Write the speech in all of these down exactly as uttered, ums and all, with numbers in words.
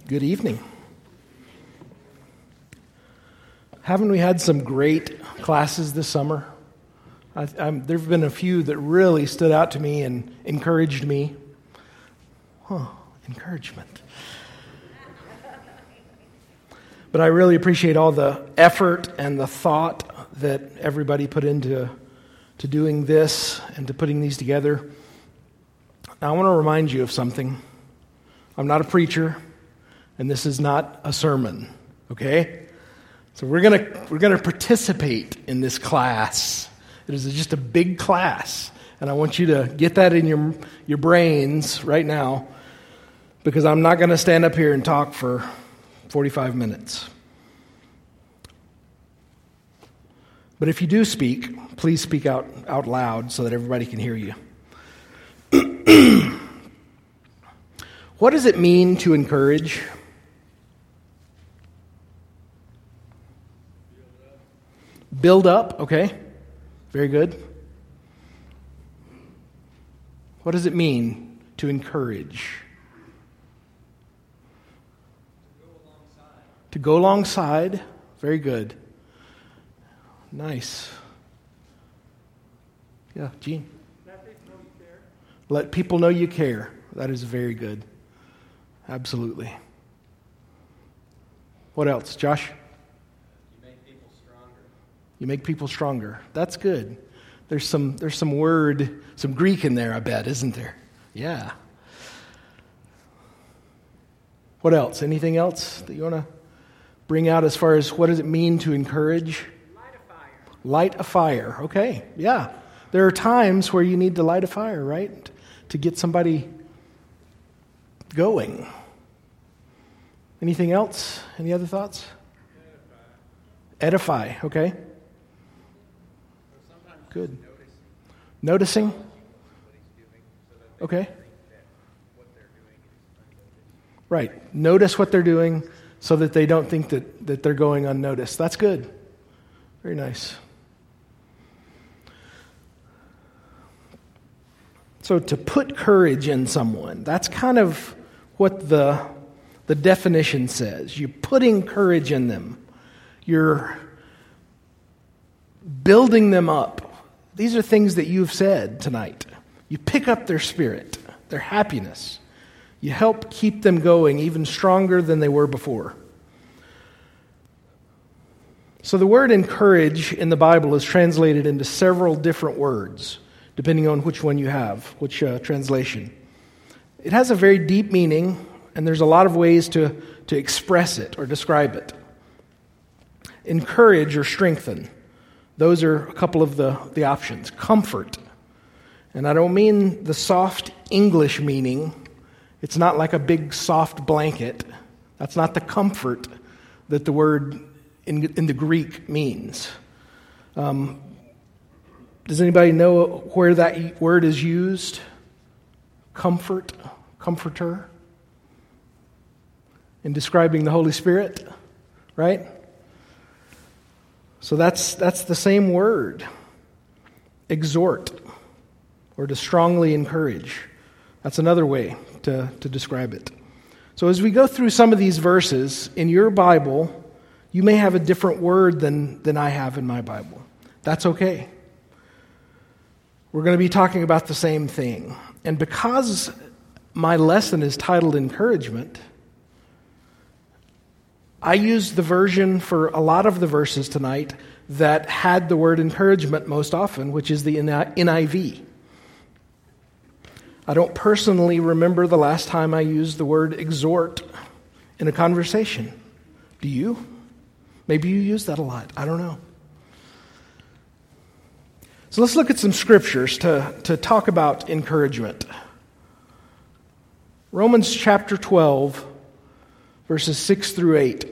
Good evening. Haven't we had some great classes this summer? I, I'm, there have been a few that really stood out to me and encouraged me. Huh, encouragement. But I really appreciate all the effort and the thought that everybody put into to doing this and to putting these together. Now, I want to remind you of something. I'm not a preacher, and this is not a sermon, okay? So we're gonna we're gonna participate in this class. It is just a big class, and I want you to get that in your your brains right now, because I'm not going to stand up here and talk for forty-five minutes. But if you do speak, please speak out, out loud so that everybody can hear you. What does it mean to encourage? Build up, okay. Very good. What does it mean to encourage? To go alongside. To go alongside. Very good. Nice. Yeah, Gene. Let people know you care. Let people know you care. That is very good. Absolutely. What else, Josh? You make people stronger. You make people stronger. That's good. There's some there's some word, some Greek in there, I bet, isn't there? Yeah. What else? Anything else that you want to bring out as far as what does it mean to encourage? Light a fire. Light a fire. Okay. Yeah. There are times where you need to light a fire, right? To get somebody going. Anything else? Any other thoughts? Edify. Edify. Okay. Good. Noticing. Okay. Right. Notice what they're doing so that they don't think that, that they're going unnoticed. That's good. Very nice. So to put courage in someone, that's kind of what the, the definition says. You're putting courage in them. You're building them up. These are things that you've said tonight. You pick up their spirit, their happiness. You help keep them going even stronger than they were before. So the word encourage in the Bible is translated into several different words, depending on which one you have, which uh, translation. It has a very deep meaning, and there's a lot of ways to, to express it or describe it. Encourage or strengthen. Those are a couple of the, the options. Comfort. And I don't mean the soft English meaning. It's not like a big soft blanket. That's not the comfort that the word in, in the Greek means. Um, does anybody know where that word is used? Comfort, comforter. In describing the Holy Spirit, right? So that's that's the same word. Exhort, or to strongly encourage. That's another way to, to describe it. So as we go through some of these verses, in your Bible, you may have a different word than, than I have in my Bible. That's okay. We're going to be talking about the same thing. And because my lesson is titled Encouragement, I used the version for a lot of the verses tonight that had the word encouragement most often, which is the N I V. I don't personally remember the last time I used the word exhort in a conversation. Do you? Maybe you use that a lot. I don't know. So let's look at some scriptures to, to talk about encouragement. Romans chapter twelve, verses six through eight.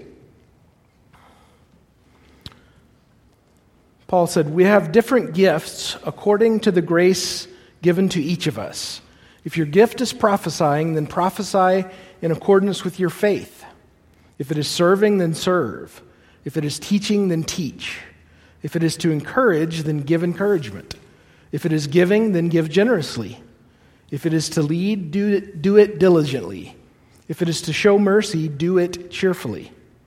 Paul said, "We have different gifts according to the grace given to each of us. If your gift is prophesying, then prophesy in accordance with your faith. If it is serving, then serve. If it is teaching, then teach. If it is to encourage, then give encouragement. If it is giving, then give generously. If it is to lead, do it, do it diligently. If it is to show mercy, do it cheerfully.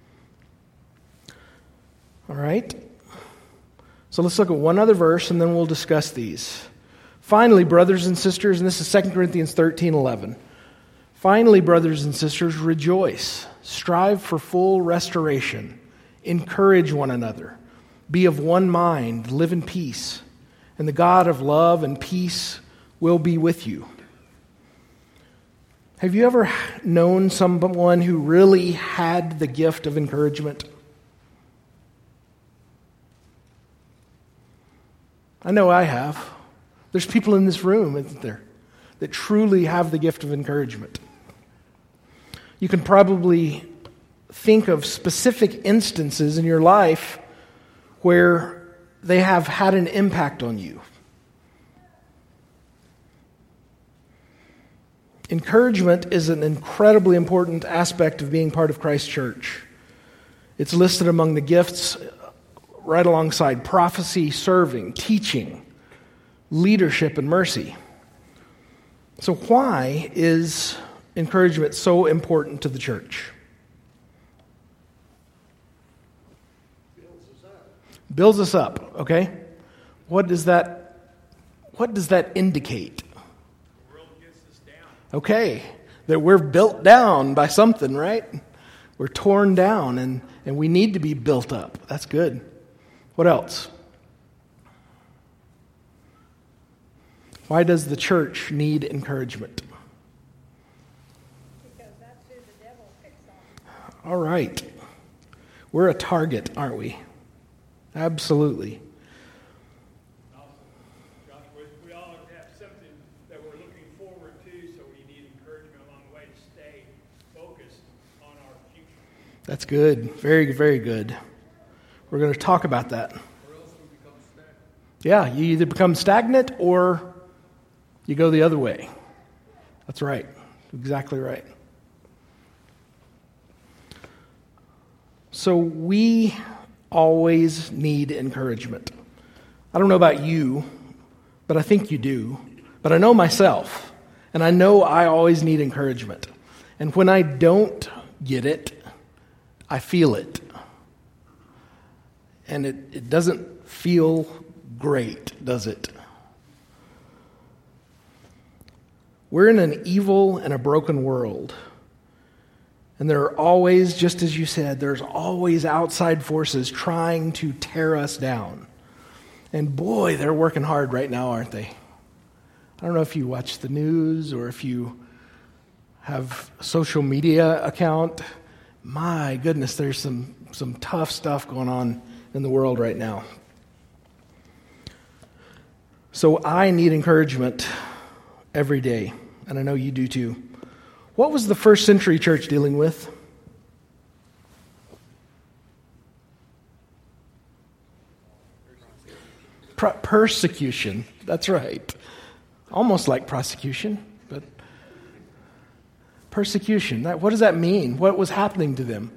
All right? So let's look at one other verse and then we'll discuss these. Finally, brothers and sisters, and this is Second Corinthians thirteen eleven. Finally, brothers and sisters, rejoice. Strive for full restoration. Encourage one another. Be of one mind. Live in peace. And the God of love and peace will be with you. Have you ever known someone who really had the gift of encouragement? I know I have. There's people in this room, isn't there, that truly have the gift of encouragement. You can probably think of specific instances in your life where they have had an impact on you. Encouragement is an incredibly important aspect of being part of Christ's church. It's listed among the gifts right alongside prophecy, serving, teaching, leadership, and mercy. So why is encouragement so important to the church? Builds us up. Builds us up, okay? What does that, what does that indicate? The world gets us down. Okay, that we're built down by something, right? We're torn down and, and we need to be built up. That's good. What else? Why does the church need encouragement? Because that's who the devil picks on. All right. We're a target, aren't we? Absolutely. Josh, we all have something that we're looking forward to, so we need encouragement along the way to stay focused on our future. That's good. Very, very good. We're going to talk about that. Or else we become stagnant. Yeah, you either become stagnant or you go the other way. That's right. Exactly right. So we always need encouragement. I don't know about you, but I think you do. But I know myself, and I know I always need encouragement. And when I don't get it, I feel it. And it, it doesn't feel great, does it? We're in an evil and a broken world. And there are always, just as you said, there's always outside forces trying to tear us down. And boy, they're working hard right now, aren't they? I don't know if you watch the news or if you have a social media account. My goodness, there's some, some tough stuff going on in the world right now. So I need encouragement every day, and I know you do too. What was the first century church dealing with? Pro- persecution. That's right. Almost like prosecution, but persecution. That, what does that mean? What was happening to them?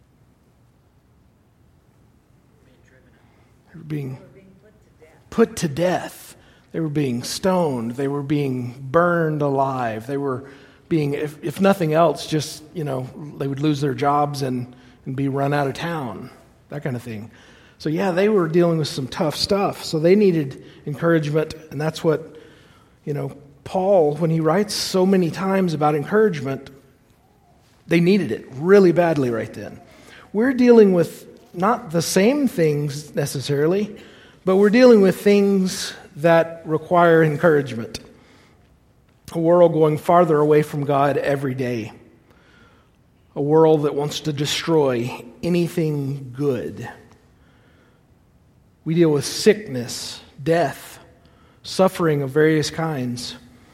They were being put to death. They were being stoned. They were being burned alive. They were being, if, if nothing else, just, you know, they would lose their jobs and, and be run out of town, that kind of thing. So yeah, they were dealing with some tough stuff. So they needed encouragement, and that's what, you know, Paul, when he writes so many times about encouragement, they needed it really badly right then. We're dealing with not the same things necessarily, but we're dealing with things that require encouragement. A world going farther away from God every day. A world that wants to destroy anything good. We deal with sickness, death, suffering of various kinds.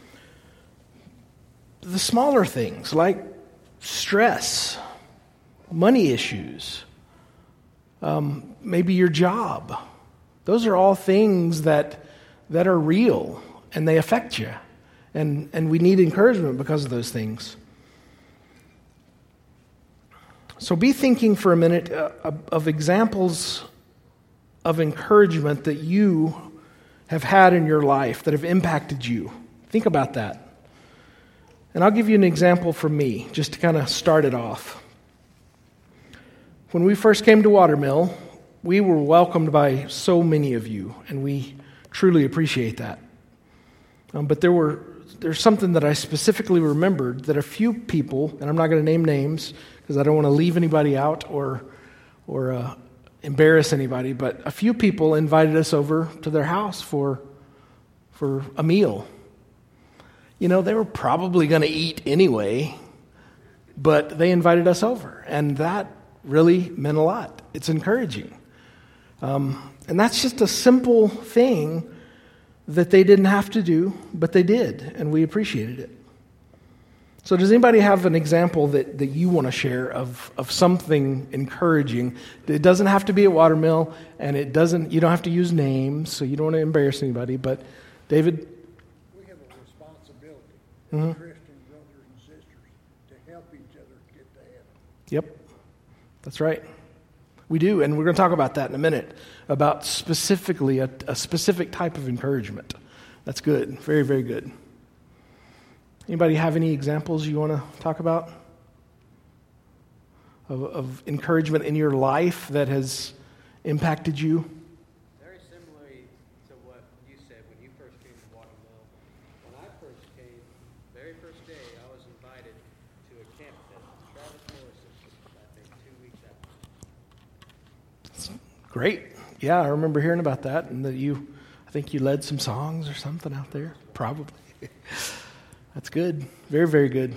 The smaller things like stress, money issues, um, maybe your job. Those are all things that that are real and they affect you. And, and we need encouragement because of those things. So be thinking for a minute uh, of examples of encouragement that you have had in your life that have impacted you. Think about that. And I'll give you an example from me, just to kind of start it off. When we first came to Watermill, we were welcomed by so many of you, and we truly appreciate that. Um, but there were there's something that I specifically remembered, that a few people, and I'm not going to name names because I don't want to leave anybody out or or uh, embarrass anybody, but a few people invited us over to their house for for a meal. You know, they were probably going to eat anyway, but they invited us over, and that really meant a lot. It's encouraging. Um, and that's just a simple thing that they didn't have to do, but they did, and we appreciated it. So does anybody have an example that, that you want to share of, of something encouraging? It doesn't have to be at Watermill, and it doesn't. You don't have to use names, so you don't want to embarrass anybody. But David? We have a responsibility Mhm. as Christian brothers and sisters to help each other get to heaven. Yep, that's right. We do, and we're going to talk about that in a minute, about specifically a, a specific type of encouragement. That's good. Very, very good. Anybody have any examples you want to talk about of, of encouragement in your life that has impacted you? Very similarly to what you said when you first came to Watermill. When I first came, very first day, I was invited to a camp that Travis Morrison, I think, two weeks after. Great. Yeah, I remember hearing about that, and that you, I think you led some songs or something out there. Probably. That's good. Very, very good.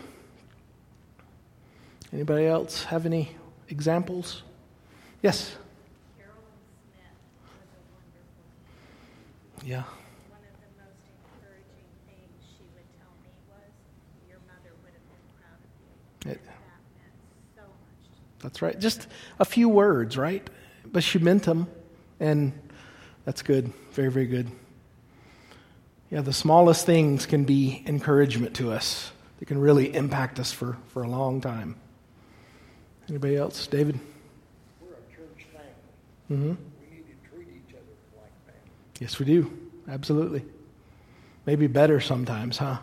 Anybody else have any examples? Yes? Carolyn Smith was a wonderful. Yeah. One of the most encouraging things she would tell me was, your mother would have been proud of you. It- And that meant so much to me. That's right. Just a few words, right? But she meant them, and that's good. Very, very good. Yeah, the smallest things can be encouragement to us. They can really impact us for, for a long time. Anybody else? David? We're a church family. Mm-hmm. We need to treat each other like family. Yes, we do. Absolutely. Maybe better sometimes, huh?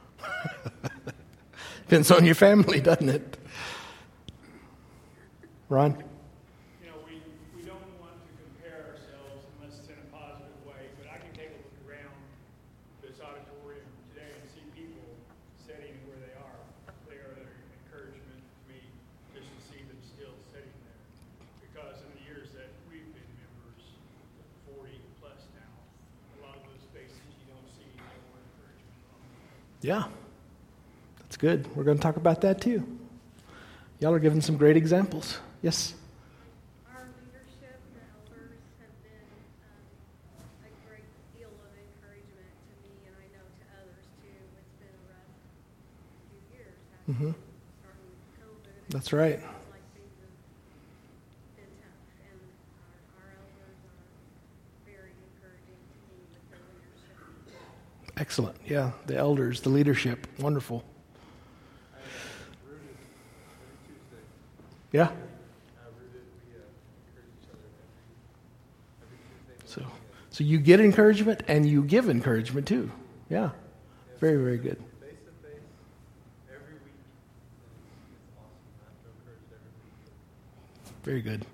Depends on your family, doesn't it? Ron? You know, we, we don't want to compare ourselves unless it's in a positive way, but I can take a look around this auditorium today and see people sitting where they are. They are an encouragement to me just to see them still sitting there. Because in the years that we've been members, forty plus now, a lot of those faces you don't see anymore encouragement on. Yeah. That's good. We're going to talk about that too. Y'all are giving some great examples. Yes? Our leadership, the elders, have been um, a great deal of encouragement to me, and I know to others too. It's been a rough few years, Mm-hmm. actually, starting with COVID. That's right. It's like things have been tough, and our, our elders are very encouraging to me with their leadership. Excellent. Yeah, the elders, the leadership. Wonderful. Yeah? So, so you get encouragement and you give encouragement too. Yeah. Very, very good. Face to face, every week. It's awesome. I have to encourage every week. Very good.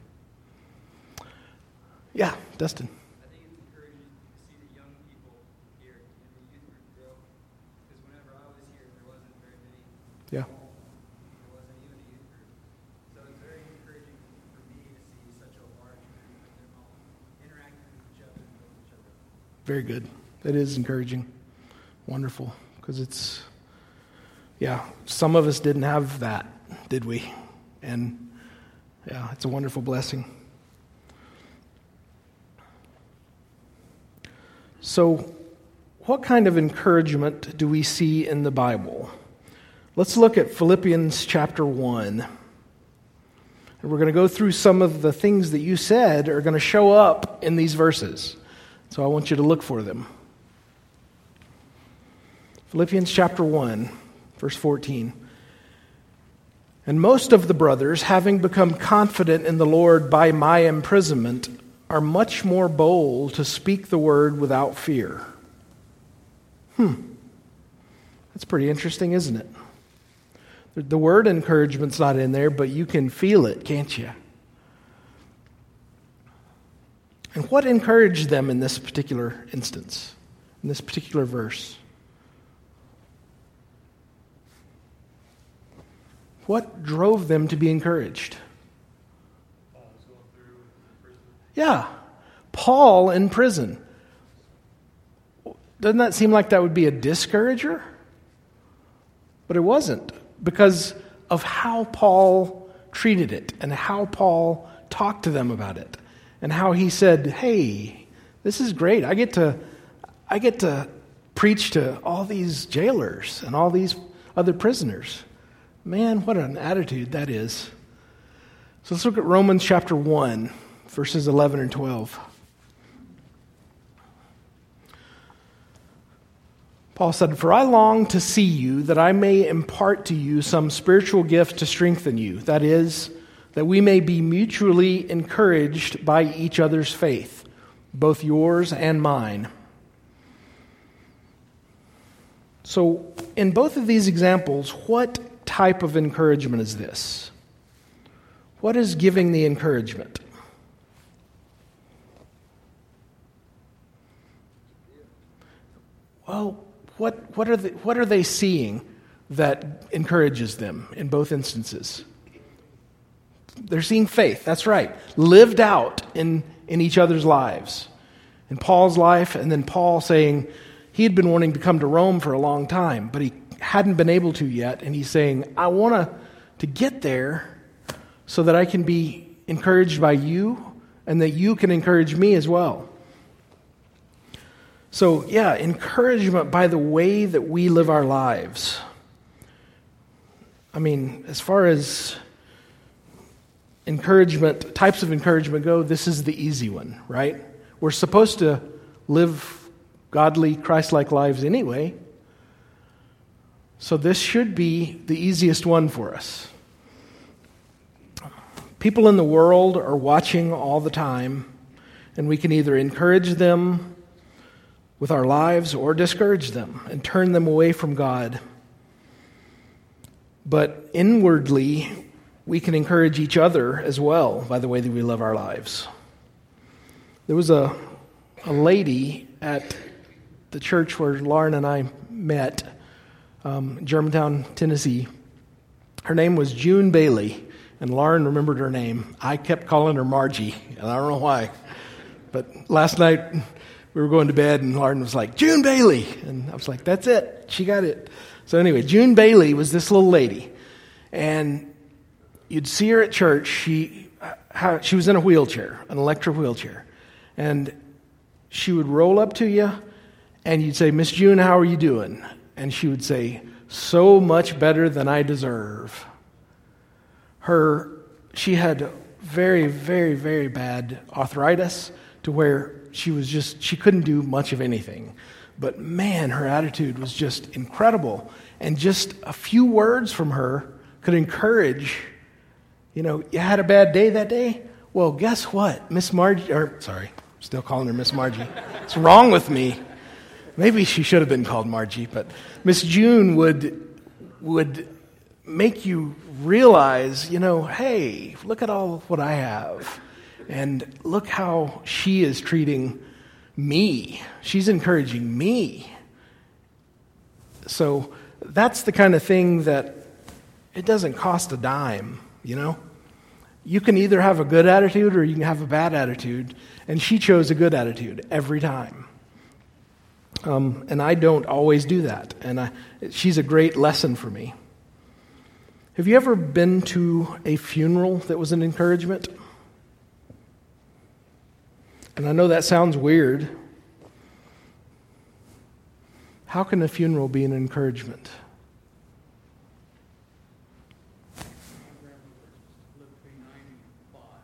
Yeah, Dustin. I think it's encouraging to see the young people here in the youth group grow. Because whenever I was here, there wasn't very many. Yeah. There wasn't even a youth group. So it's very encouraging for me to see such a large group and they're all interacting with each other and with each other. Very good. It is encouraging. Wonderful. Because it's, yeah, some of us didn't have that, did we? And, yeah, it's a wonderful blessing. So, what kind of encouragement do we see in the Bible? Let's look at Philippians chapter one. And we're going to go through some of the things that you said are going to show up in these verses. So I want you to look for them. Philippians chapter one, verse fourteen. And most of the brothers, having become confident in the Lord by my imprisonment, are much more bold to speak the word without fear. Hmm. That's pretty interesting, isn't it? The word encouragement's not in there, but you can feel it, can't you? And what encouraged them in this particular instance, in this particular verse? What drove them to be encouraged? Paul was going through prison. Yeah, Paul in prison. Doesn't that seem like that would be a discourager? But it wasn't, because of how Paul treated it and how Paul talked to them about it and how he said, hey, this is great. I get to I get to preach to all these jailers and all these other prisoners. Man, what an attitude that is. So let's look at Romans chapter one, verses eleven and twelve. Paul said, "For I long to see you, that I may impart to you some spiritual gift to strengthen you. That is, that we may be mutually encouraged by each other's faith, both yours and mine." So, in both of these examples, what type of encouragement is this? What is giving the encouragement? Well, what what are they, what are they seeing that encourages them in both instances? They're seeing faith, that's right, lived out in, in each other's lives. In Paul's life, and then Paul saying he had been wanting to come to Rome for a long time, but he hadn't been able to yet, and he's saying, I want to to get there so that I can be encouraged by you and that you can encourage me as well. So, yeah, encouragement by the way that we live our lives. I mean, as far as encouragement, types of encouragement go, this is the easy one, right? We're supposed to live godly, Christ-like lives anyway. So this should be the easiest one for us. People in the world are watching all the time, and we can either encourage them with our lives or discourage them and turn them away from God. But inwardly, we can encourage each other as well by the way that we live our lives. There was a, a lady at the church where Lauren and I met, um, in Germantown, Tennessee. Her name was June Bailey, and Lauren remembered her name. I kept calling her Margie, and I don't know why. But last night, we were going to bed, and Lauren was like, June Bailey. And I was like, that's it. She got it. So anyway, June Bailey was this little lady. And you'd see her at church. She how, she was in a wheelchair, an electric wheelchair. And she would roll up to you, and you'd say, Miss June, how are you doing? And she would say, so much better than I deserve. Her, she had very, very, very bad arthritis to where she was just, she couldn't do much of anything. But man, her attitude was just incredible. And just a few words from her could encourage, you know, you had a bad day that day? Well, guess what? Miss Margie, or sorry, I'm still calling her Miss Margie. What's wrong with me? Maybe she should have been called Margie, but Miss June would would make you realize, you know, hey, look at all what I have. And look how she is treating me. She's encouraging me. So that's the kind of thing that it doesn't cost a dime, you know? You can either have a good attitude or you can have a bad attitude. And she chose a good attitude every time. Um, and I don't always do that. And I, she's a great lesson for me. Have you ever been to a funeral that was an encouragement? And I know that sounds weird. How can a funeral be an encouragement? My grandmother lived to be ninety-five,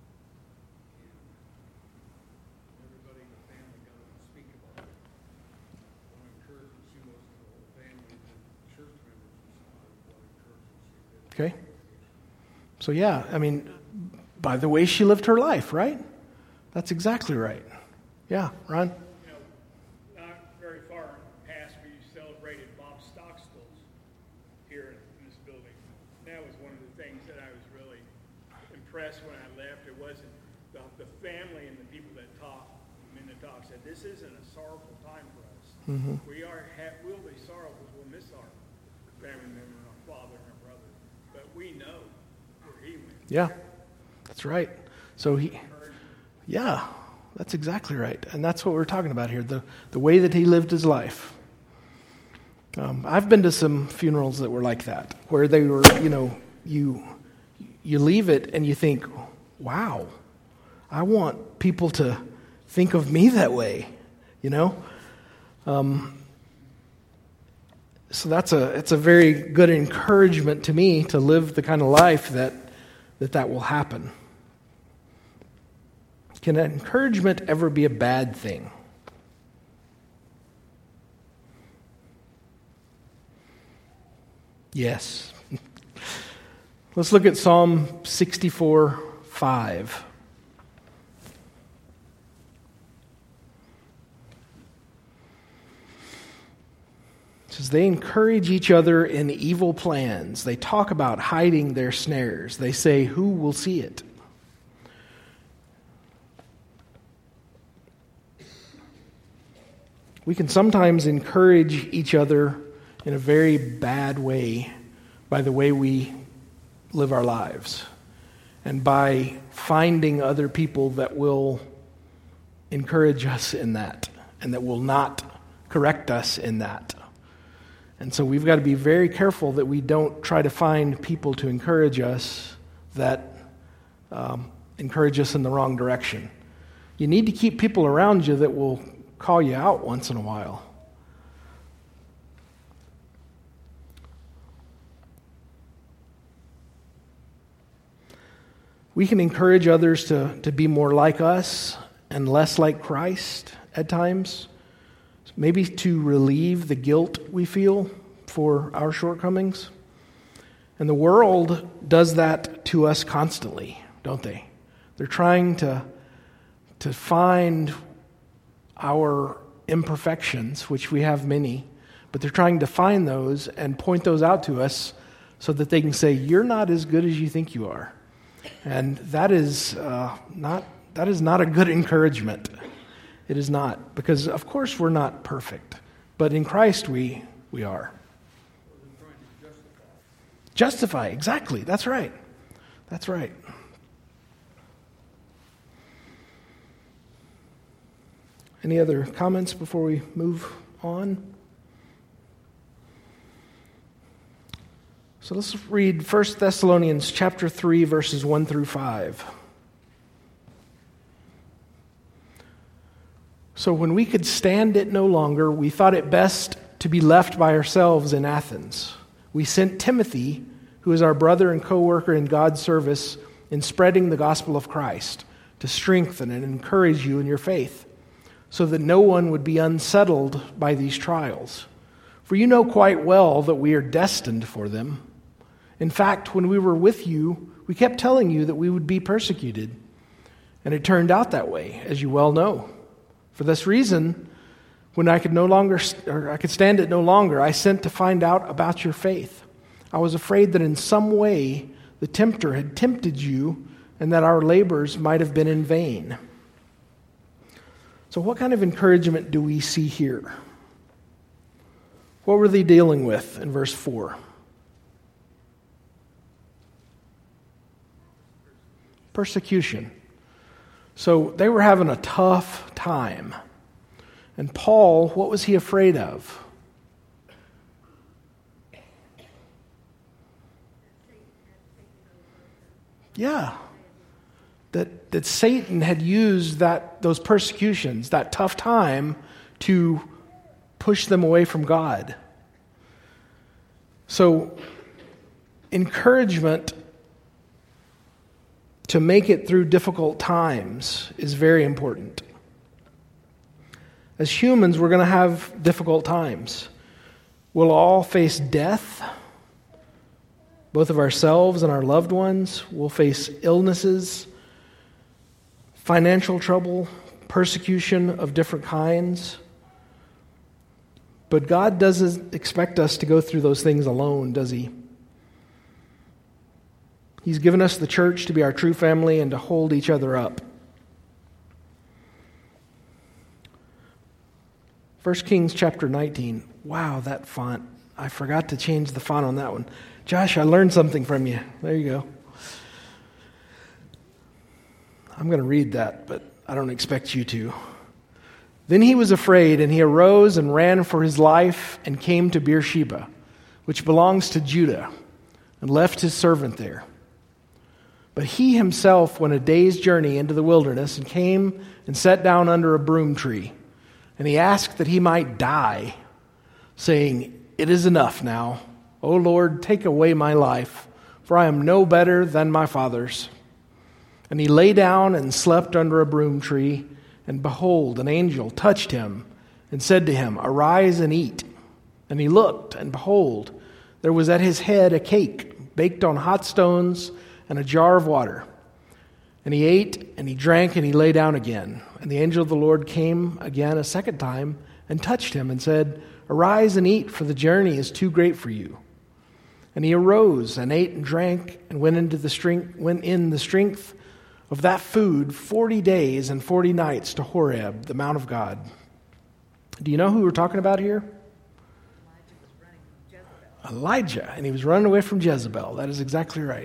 and everybody in the family got up and speak about it. What encouragement she was to the whole family, and the church members responded what encouragement she did. Okay. So yeah, I mean, by the way she lived her life, right? That's exactly right. Yeah, Ron? You know, not very far in the past, we celebrated Bob Stockstill's here in this building. impressed when I left. It wasn't the, the family and the people that talked, the men that talked said, this isn't a sorrowful time for us. Mm-hmm. We are ha- will be sorrowful because we'll miss our family member and our father and our brother. But we know where he went. Yeah, that's right. So he, yeah, that's exactly right. And that's what we're talking about here, the, the way that he lived his life. Um, I've been to some funerals that were like that, where they were, you know, you you leave it and you think, wow, I want people to think of me that way, you know? Um, so that's a it's a very good encouragement to me to live the kind of life that that, that will happen. Can encouragement ever be a bad thing? Yes. Let's look at Psalm sixty-four five. It says, they encourage each other in evil plans. They talk about hiding their snares. They say, who will see it? We can sometimes encourage each other in a very bad way by the way we live our lives and by finding other people that will encourage us in that and that will not correct us in that. And so we've got to be very careful that we don't try to find people to encourage us that um, encourage us in the wrong direction. You need to keep people around you that will call you out once in a while. We can encourage others to, to be more like us and less like Christ at times. Maybe to relieve the guilt we feel for our shortcomings. And the world does that to us constantly, don't they? They're trying to, to find our imperfections, which we have many, but they're trying to find those and point those out to us so that they can say, you're not as good as you think you are. And that is uh, not that is not a good encouragement. It is not, because of course we're not perfect, but in Christ we we are. Justify, exactly. That's right. That's right. Any other comments before we move on? So let's read First Thessalonians chapter three, verses one through five. So when we could stand it no longer, we thought it best to be left by ourselves in Athens. We sent Timothy, who is our brother and co-worker in God's service in spreading the gospel of Christ, to strengthen and encourage you in your faith, so that no one would be unsettled by these trials. For you know quite well that we are destined for them. In fact, when we were with you, we kept telling you that we would be persecuted. And it turned out that way, as you well know. For this reason, when I could no longer, or I could stand it no longer, I sent to find out about your faith. I was afraid that in some way the tempter had tempted you, and that our labors might have been in vain. So what kind of encouragement do we see here? What were they dealing with in verse four? Persecution. So they were having a tough time. And Paul, what was he afraid of? Yeah. That that Satan had used that those persecutions, that tough time, to push them away from God. So encouragement to make it through difficult times is very important. As humans, we're going to have difficult times. We'll all face death, both of ourselves and our loved ones. We'll face illnesses, financial trouble, persecution of different kinds. But God doesn't expect us to go through those things alone, does He? He's given us the church to be our true family and to hold each other up. First Kings chapter nineteen. Wow, that font. I forgot to change the font on that one. Josh, I learned something from you. There you go. I'm going to read that, but I don't expect you to. Then he was afraid, and he arose and ran for his life and came to Beersheba, which belongs to Judah, and left his servant there. But he himself went a day's journey into the wilderness and came and sat down under a broom tree. And he asked that he might die, saying, "It is enough now. O Lord, take away my life, for I am no better than my fathers." And he lay down and slept under a broom tree. And behold, an angel touched him and said to him, "Arise and eat." And he looked, and behold, there was at his head a cake baked on hot stones and a jar of water. And he ate, and he drank, and he lay down again. And the angel of the Lord came again a second time and touched him and said, "Arise and eat, for the journey is too great for you." And he arose and ate and drank and went into the strength, went in the strength of that food forty days and forty nights to Horeb, the Mount of God. Do you know who we're talking about here? Elijah, and he was running away from Jezebel. That is exactly right.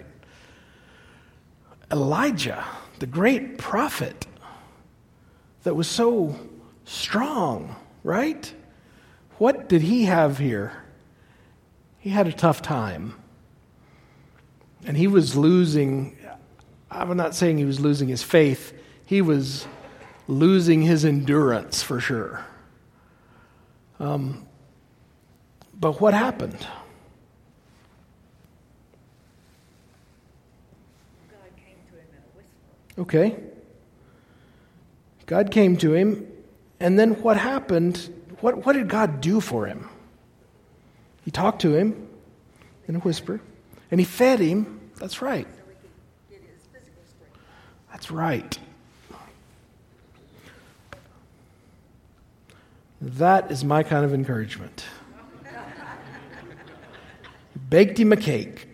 Elijah, the great prophet that was so strong, right? What did he have here? He had a tough time. And he was losing, I'm not saying he was losing his faith, he was losing his endurance for sure. Um, but what happened? God came to him in a whisper. Okay. God came to him, and then what happened? What, what did God do for him? He talked to him in a whisper, and he fed him. That's right. So he could get his physical strength. That's right. That is my kind of encouragement. Baked him a cake.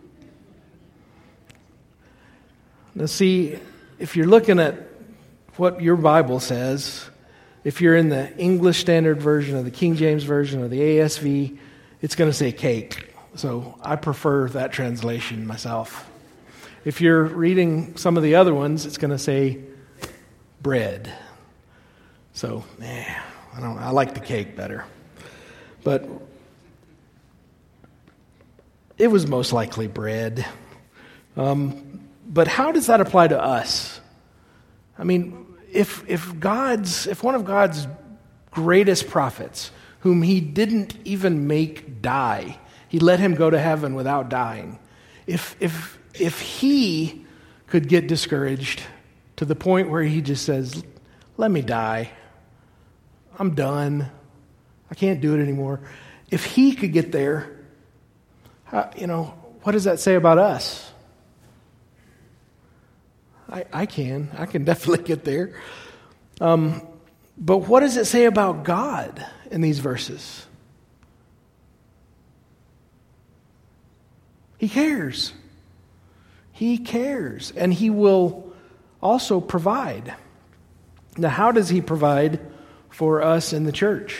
Now see, if you're looking at what your Bible says, if you're in the English Standard Version or the King James Version or the A S V, it's going to say cake. So I prefer that translation myself. If you're reading some of the other ones, it's going to say bread. So, eh, I don't know. I like the cake better. But it was most likely bread. Um, but how does that apply to us? I mean, if if God's if one of God's greatest prophets, whom he didn't even make die, he let him go to heaven without dying. If if if he could get discouraged to the point where he just says, "Let me die. I'm done. I can't do it anymore." If he could get there, how, you know, what does that say about us? I, I can. I can definitely get there. Um, but what does it say about God in these verses? He cares. He cares. And he will also provide. Now, how does he provide for us in the church?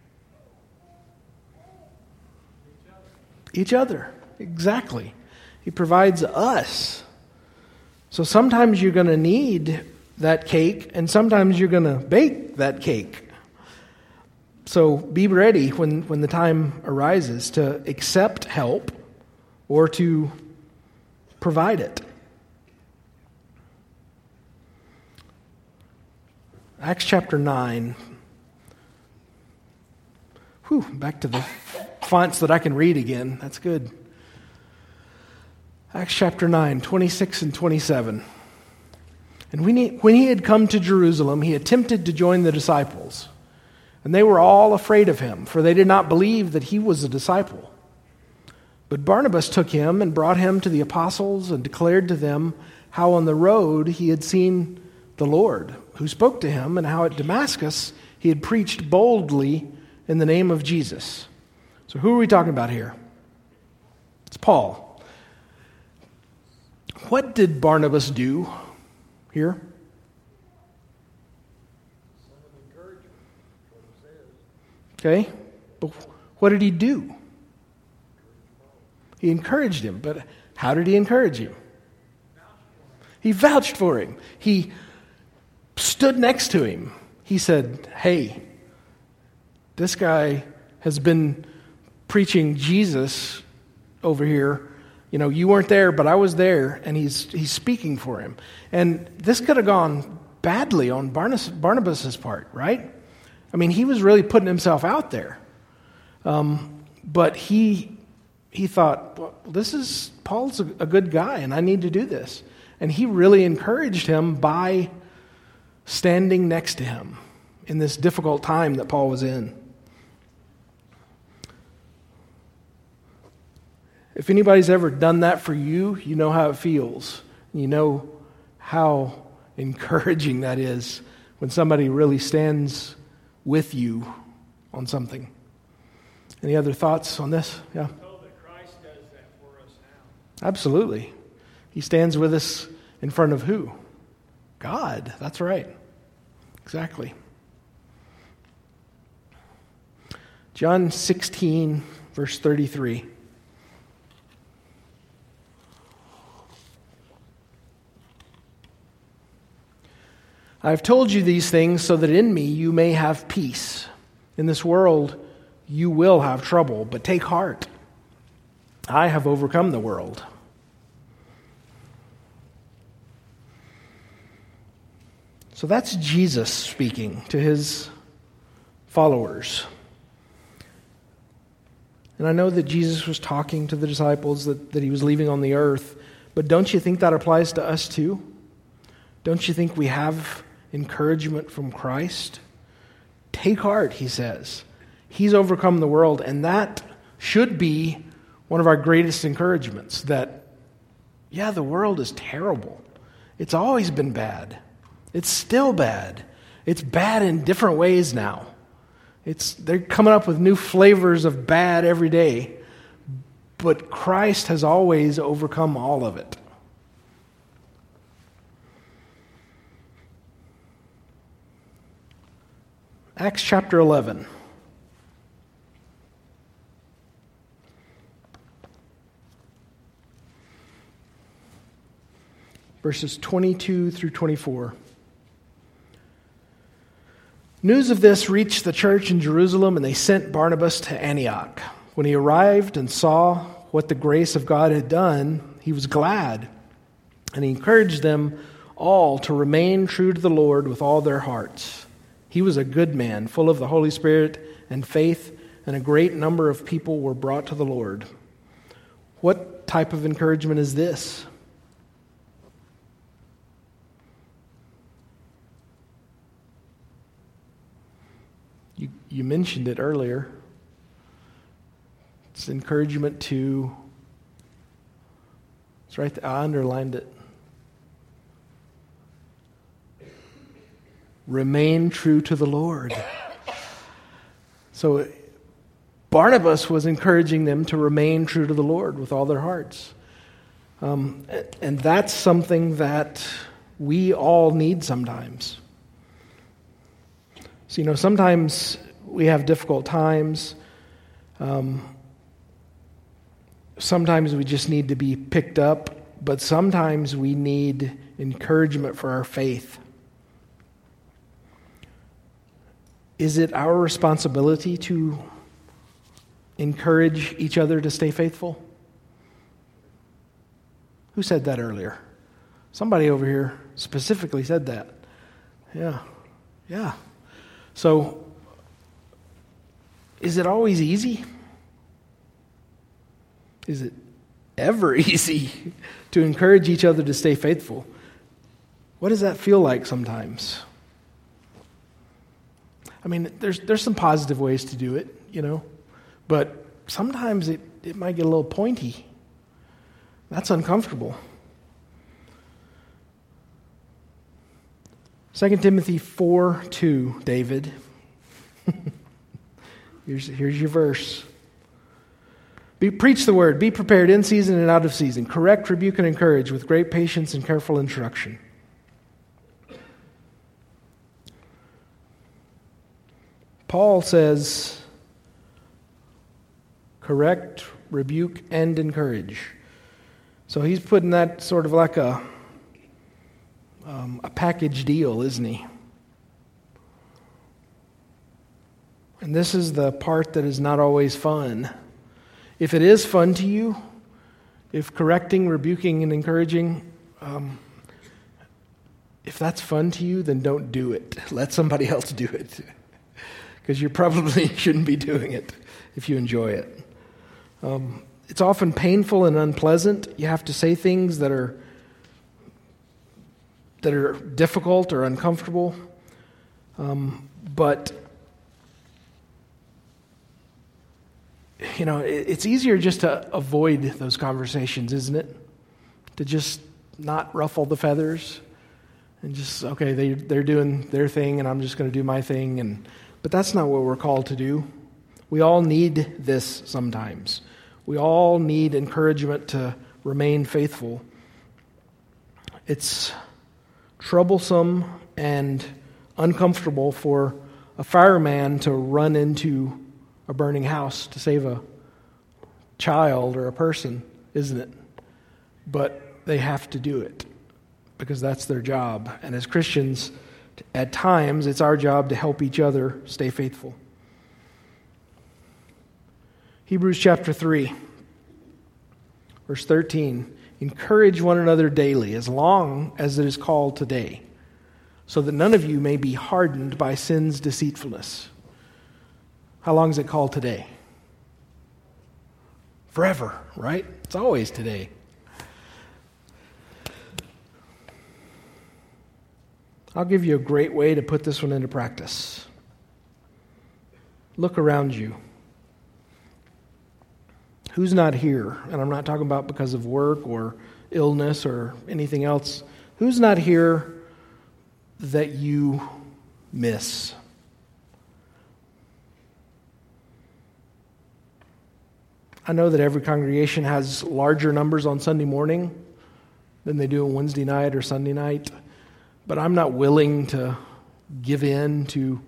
Each other. Exactly. He provides us. So sometimes you're going to need that cake, and sometimes you're going to bake that cake. So be ready when, when the time arises to accept help or to provide it. Acts chapter nine. Whew, back to the fonts that I can read again. That's good. Acts chapter nine, twenty-six and twenty-seven. And when he, when he had come to Jerusalem, he attempted to join the disciples. And they were all afraid of him, for they did not believe that he was a disciple. But Barnabas took him and brought him to the apostles and declared to them how on the road he had seen the Lord, who spoke to him, and how at Damascus he had preached boldly in the name of Jesus. So who are we talking about here? It's Paul. What did Barnabas do here? Son of encouragement, what it says. Okay, but what did he do? He encouraged him, but how did he encourage him? He vouched for him. He stood next to him. He said, hey, this guy has been preaching Jesus over here. You know, you weren't there, but I was there, and he's he's speaking for him. And this could have gone badly on Barnabas, Barnabas's part, right? I mean, he was really putting himself out there. Um, but he he thought, well, this is, Paul's a, a good guy, and I need to do this. And he really encouraged him by standing next to him in this difficult time that Paul was in. If anybody's ever done that for you, you know how it feels. You know how encouraging that is when somebody really stands with you on something. Any other thoughts on this? Yeah. I'm told that Christ does that for us now. Absolutely. He stands with us in front of who? God. That's right. Exactly. John sixteen, verse thirty-three. I have told you these things so that in me you may have peace. In this world you will have trouble, but take heart. I have overcome the world. So that's Jesus speaking to his followers. And I know that Jesus was talking to the disciples that, that he was leaving on the earth, but don't you think that applies to us too? Don't you think we have encouragement from Christ? Take heart, he says. He's overcome the world, and that should be one of our greatest encouragements, that, yeah, the world is terrible. It's always been bad. It's still bad. It's bad in different ways now. It's they're coming up with new flavors of bad every day, but Christ has always overcome all of it. Acts chapter eleven. Verses twenty-two through twenty-four. News of this reached the church in Jerusalem, and they sent Barnabas to Antioch. When he arrived and saw what the grace of God had done, he was glad, and he encouraged them all to remain true to the Lord with all their hearts. He was a good man, full of the Holy Spirit and faith, and a great number of people were brought to the Lord. What type of encouragement is this? You, you mentioned it earlier. It's encouragement to, it's right there, I underlined it. Remain true to the Lord. So Barnabas was encouraging them to remain true to the Lord with all their hearts. Um, and that's something that we all need sometimes. So, you know, sometimes we have difficult times. Um, sometimes we just need to be picked up, but sometimes we need encouragement for our faith. Is it our responsibility to encourage each other to stay faithful? Who said that earlier? Somebody over here specifically said that. Yeah, yeah. So, is it always easy? Is it ever easy to encourage each other to stay faithful? What does that feel like sometimes? I mean, there's there's some positive ways to do it, you know, but sometimes it, it might get a little pointy. That's uncomfortable. Second Timothy four two, David. here's, here's your verse. Be, preach the word. Be prepared in season and out of season. Correct, rebuke, and encourage with great patience and careful instruction. Paul says, correct, rebuke, and encourage. So he's putting that sort of like a, um, a package deal, isn't he? And this is the part that is not always fun. If it is fun to you, if correcting, rebuking, and encouraging, um, if that's fun to you, then don't do it. Let somebody else do it. Because you probably shouldn't be doing it if you enjoy it. Um, it's often painful and unpleasant. You have to say things that are that are difficult or uncomfortable. Um, but you know, it, it's easier just to avoid those conversations, isn't it? To just not ruffle the feathers and just, okay, they, they're doing their thing and I'm just going to do my thing. And but that's not what we're called to do. We all need this sometimes. We all need encouragement to remain faithful. It's troublesome and uncomfortable for a fireman to run into a burning house to save a child or a person, isn't it? But they have to do it because that's their job. And as Christians, at times, it's our job to help each other stay faithful. Hebrews chapter three, verse thirteen. Encourage one another daily, as long as it is called today, so that none of you may be hardened by sin's deceitfulness. How long is it called today? Forever, right? It's always today. I'll give you a great way to put this one into practice. Look around you. Who's not here? And I'm not talking about because of work or illness or anything else. Who's not here that you miss? I know that every congregation has larger numbers on Sunday morning than they do on Wednesday night or Sunday night, but I'm not willing to give in to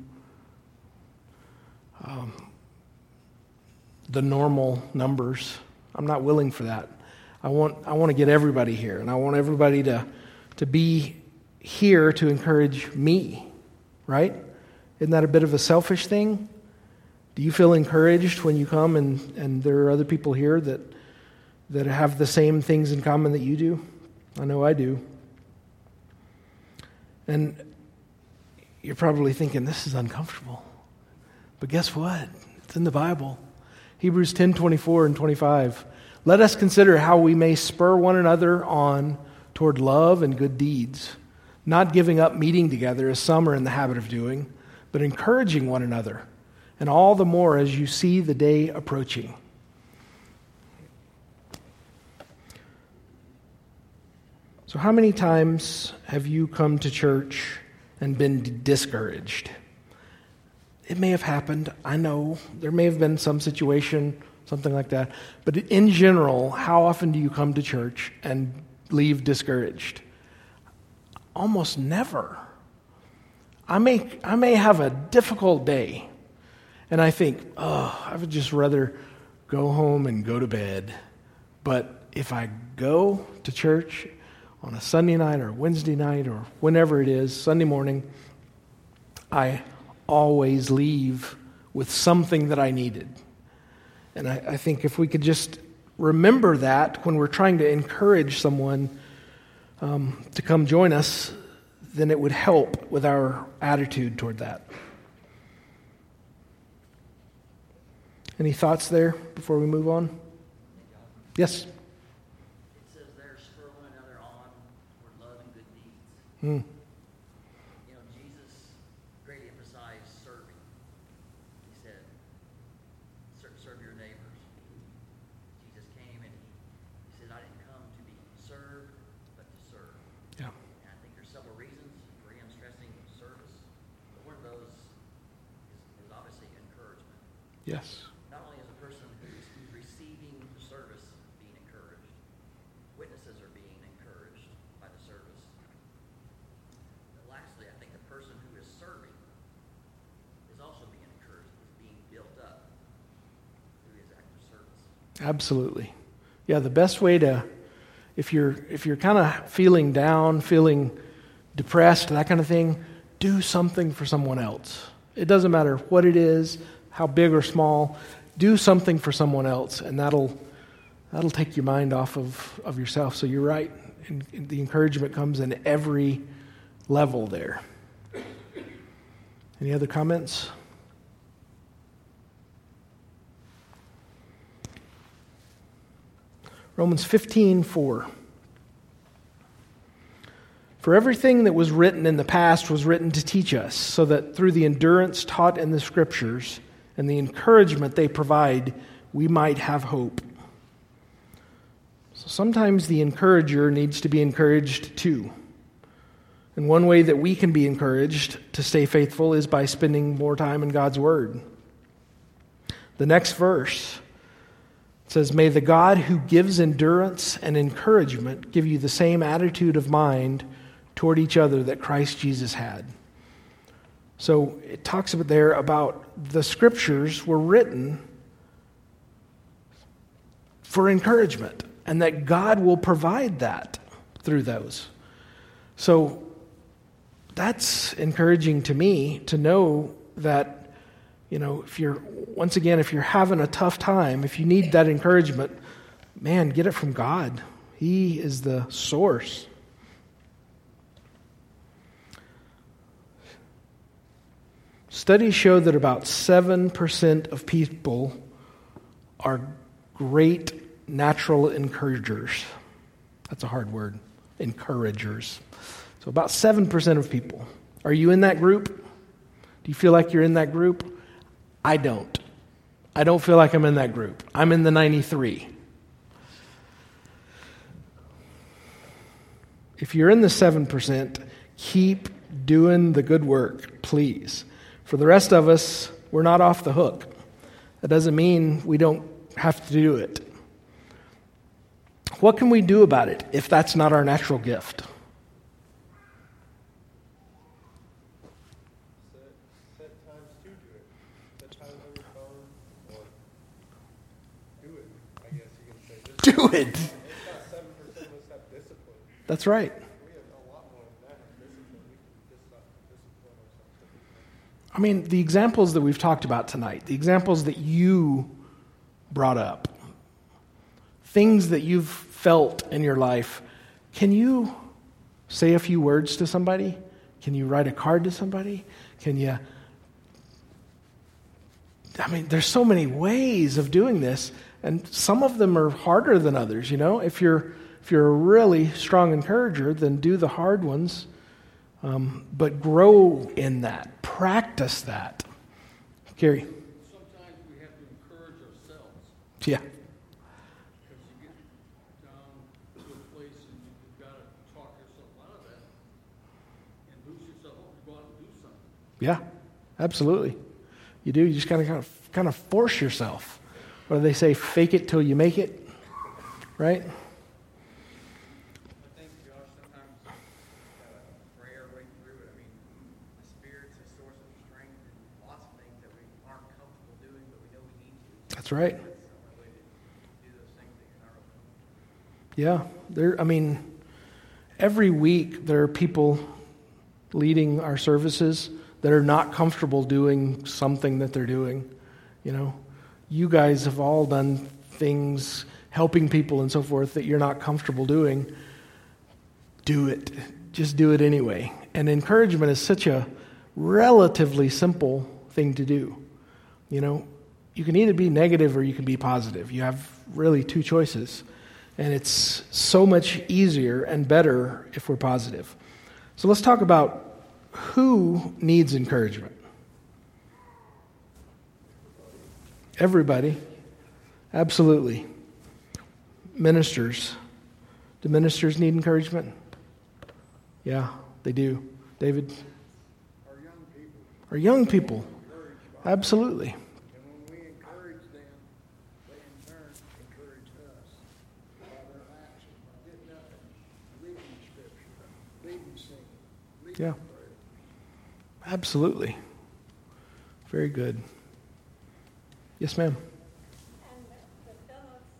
um, the normal numbers. I'm not willing for that. I want I want to get everybody here, and I want everybody to to be here to encourage me, right? Isn't that a bit of a selfish thing? Do you feel encouraged when you come and, and there are other people here that that have the same things in common that you do? I know I do. And you're probably thinking, this is uncomfortable. But guess what? It's in the Bible. Hebrews ten, twenty-four and twenty-five. Let us consider how we may spur one another on toward love and good deeds, not giving up meeting together as some are in the habit of doing, but encouraging one another, and all the more as you see the day approaching. So how many times have you come to church and been discouraged? It may have happened. I know there may have been some situation, something like that. But in general, how often do you come to church and leave discouraged? Almost never. I may, I may have a difficult day, and I think, oh, I would just rather go home and go to bed. But if I go to church on a Sunday night or Wednesday night or whenever it is, Sunday morning, I always leave with something that I needed. And I, I think if we could just remember that when we're trying to encourage someone um, to come join us, then it would help with our attitude toward that. Any thoughts there before we move on? Yes? It says there, spur one another on toward love and good deeds. Hmm. You know, Jesus greatly emphasized serving. He said, "Ser- serve your neighbors." Jesus came and he, he said, "I didn't come to be served, but to serve." Yeah. And I think there's several reasons for him stressing service. But one of those is, is obviously encouragement. Yes. Not only as a person who's, who's receiving Absolutely. Yeah, the best way to, if you're if you're kind of feeling down, feeling depressed, that kind of thing, do something for someone else. It doesn't matter what it is, how big or small, do something for someone else, and that'll that'll take your mind off of, of yourself. So you're right. And, and the encouragement comes in every level there. Any other comments? Romans fifteen four. For everything that was written in the past was written to teach us, so that through the endurance taught in the Scriptures and the encouragement they provide, we might have hope. So sometimes the encourager needs to be encouraged too. And one way that we can be encouraged to stay faithful is by spending more time in God's Word. The next verse says, "May the God who gives endurance and encouragement give you the same attitude of mind toward each other that Christ Jesus had." So it talks about there about the Scriptures were written for encouragement, and that God will provide that through those. So that's encouraging to me to know that, you know, if you're, once again, if you're having a tough time, if you need that encouragement, man, get it from God. He is the source. Studies show that about seven percent of people are great natural encouragers. That's a hard word. Encouragers. So about seven percent of people. Are you in that group? Do you feel like you're in that group? I don't. I don't feel like I'm in that group. I'm in the ninety-three. If you're in the seven percent, keep doing the good work, please. For the rest of us, we're not off the hook. That doesn't mean we don't have to do it. What can we do about it if that's not our natural gift? Set, set times to do it. Set times on your phone, or do it, I guess you can say. This Do it. It's not seven percent of us have discipline. That's right. We have a lot more than that discipline. We can just not discipline ourselves. I mean, the examples that we've talked about tonight, the examples that you brought up, things that you've felt in your life, can you say a few words to somebody? Can you write a card to somebody? Can you... I mean, there's so many ways of doing this, and some of them are harder than others, you know? If you're if you're a really strong encourager, then do the hard ones, um, but grow in that. Practice that. Gary? Sometimes we have to encourage ourselves. Yeah. Because you get down to a place and you've got to talk yourself out of that and boost yourself up to go out and do something. Yeah, absolutely. You do. You just kind of, kind of, kind of force yourself. What do they say? Fake it till you make it, right? I think, Josh, sometimes you gotta pray our way through it. I mean, the Spirit's a source of strength and lots of things that we aren't comfortable doing, but we know we need to. That's right. That's the only way to do those things that you're not really comfortable. Yeah, there. I mean, every week there are people leading our services that are not comfortable doing something that they're doing. You know, you guys have all done things, helping people and so forth, that you're not comfortable doing. Do it. Just do it anyway. And encouragement is such a relatively simple thing to do. You know, you can either be negative or you can be positive. You have really two choices. And it's so much easier and better if we're positive. So let's talk about who needs encouragement. Everybody. Absolutely. Ministers. Do ministers need encouragement? Yeah, they do. David? Our young people, Our young people. encouraged by Absolutely. And when we encourage them, they in turn encourage us by their actions, by getting up and reading Scripture, leading singing, leading Yeah. prayer. Absolutely. Very good. Yes, ma'am. And the, the fellows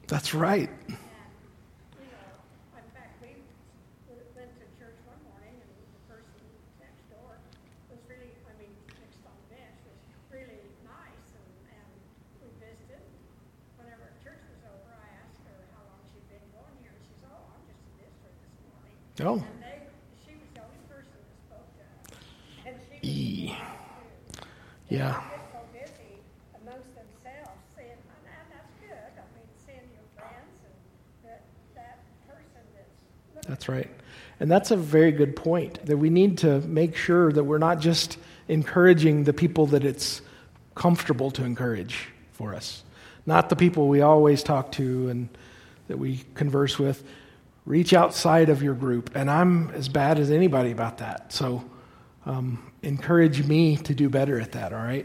That's right. And, you know, in fact, we went to church one morning, and the person next door was really, I mean, next on the bench was really nice, and, and we visited. Whenever church was over, I asked her how long she'd been going here, and she said, oh, I'm just a visitor this morning. Oh. And they, she was the only person that spoke to us. And she was E. They Yeah. get so busy amongst themselves saying, and and that's good. I mean, seeing your friends and that, that person that's looking. That's right. And that's a very good point, that we need to make sure that we're not just encouraging the people that it's comfortable to encourage for us, not the people we always talk to and that we converse with. Reach outside of your group, and I'm as bad as anybody about that. So um, encourage me to do better at that, all right?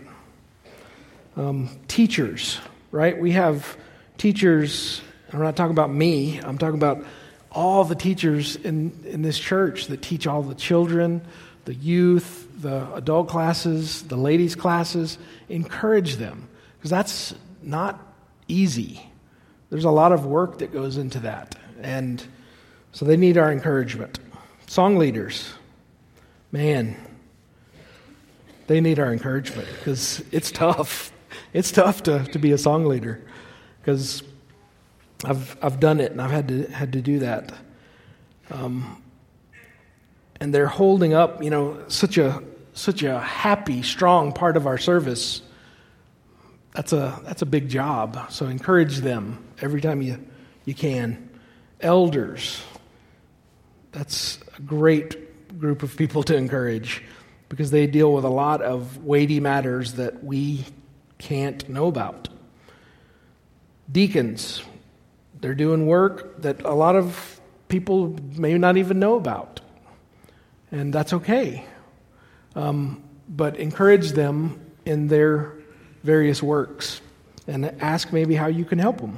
Um, teachers, right? We have teachers, and I'm not talking about me, I'm talking about all the teachers in, in this church that teach all the children, the youth, the adult classes, the ladies' classes. Encourage them, because that's not easy. There's a lot of work that goes into that, and so they need our encouragement. Song leaders, man, they need our encouragement, because it's tough. It's tough to, to be a song leader, because I've I've done it, and I've had to had to do that. Um, and they're holding up, you know, such a such a happy, strong part of our service. That's a that's a big job. So encourage them every time you you can. Elders, that's a great group of people to encourage, because they deal with a lot of weighty matters that we can't know about. Deacons, they're doing work that a lot of people may not even know about, and that's okay. Um, but encourage them in their various works, and ask maybe how you can help them.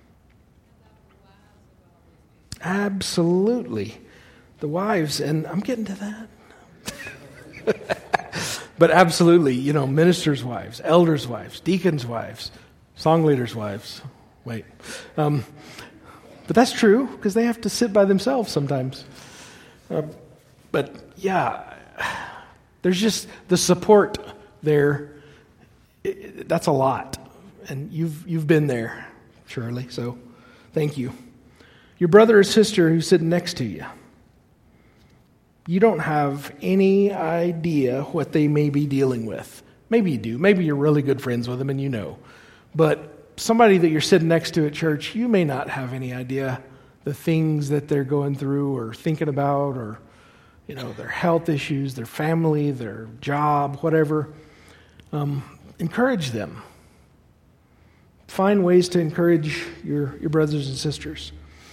Absolutely. The wives, and I'm getting to that. But absolutely, you know, ministers' wives, elders' wives, deacons' wives, song leaders' wives. Wait. Um, but that's true, because they have to sit by themselves sometimes. Uh, but yeah, there's just the support there. It, that's a lot. And you've you've been there, Shirley, so thank you. Your brother or sister who's sitting next to you, you don't have any idea what they may be dealing with. Maybe you do. Maybe you're really good friends with them and you know. But somebody that you're sitting next to at church, you may not have any idea the things that they're going through or thinking about, or, you know, their health issues, their family, their job, whatever. Um, encourage them. Find ways to encourage your, your brothers and sisters.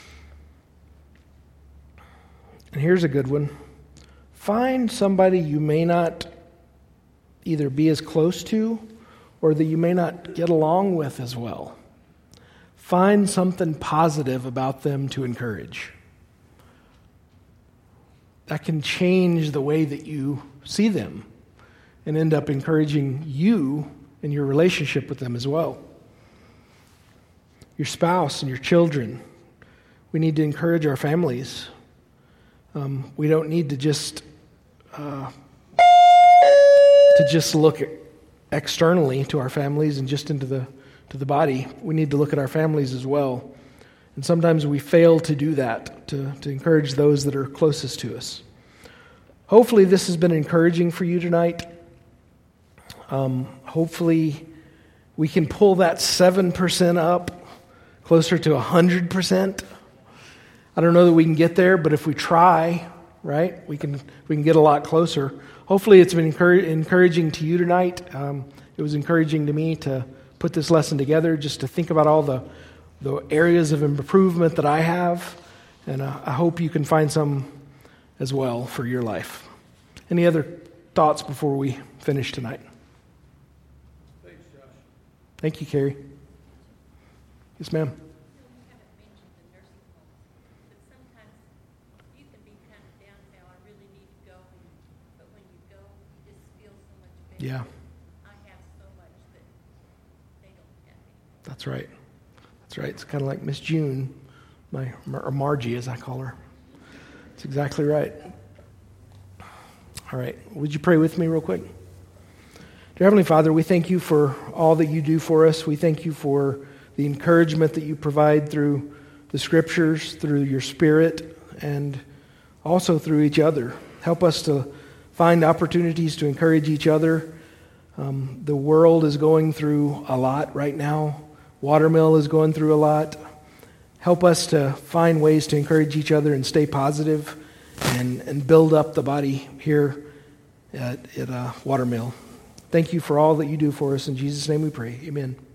And here's a good one. Find somebody you may not either be as close to or that you may not get along with as well. Find something positive about them to encourage. That can change the way that you see them and end up encouraging you in your relationship with them as well. Your spouse and your children. We need to encourage our families. Um, we don't need to just uh, to just look externally to our families and just into the to the body. We need to look at our families as well. And sometimes we fail to do that, to, to encourage those that are closest to us. Hopefully this has been encouraging for you tonight. Um, hopefully we can pull that seven percent up closer to one hundred percent. I don't know that we can get there, but if we try, right, we can we can get a lot closer. Hopefully it's been encourage, encouraging to you tonight. Um, it was encouraging to me to put this lesson together, just to think about all the, the areas of improvement that I have, and uh, I hope you can find some as well for your life. Any other thoughts before we finish tonight? Thanks, Josh. Thank you, Carrie. Yes, ma'am. Yeah. I have so much that they don't have. That's right. That's right. It's kind of like Miss June, my or Margie, as I call her. That's exactly right. All right. Would you pray with me real quick? Dear Heavenly Father, we thank you for all that you do for us. We thank you for the encouragement that you provide through the Scriptures, through your Spirit, and also through each other. Help us to find opportunities to encourage each other. Um, the world is going through a lot right now. Watermill is going through a lot. Help us to find ways to encourage each other and stay positive and, and build up the body here at, at uh, Watermill. Thank you for all that you do for us. In Jesus' name we pray. Amen.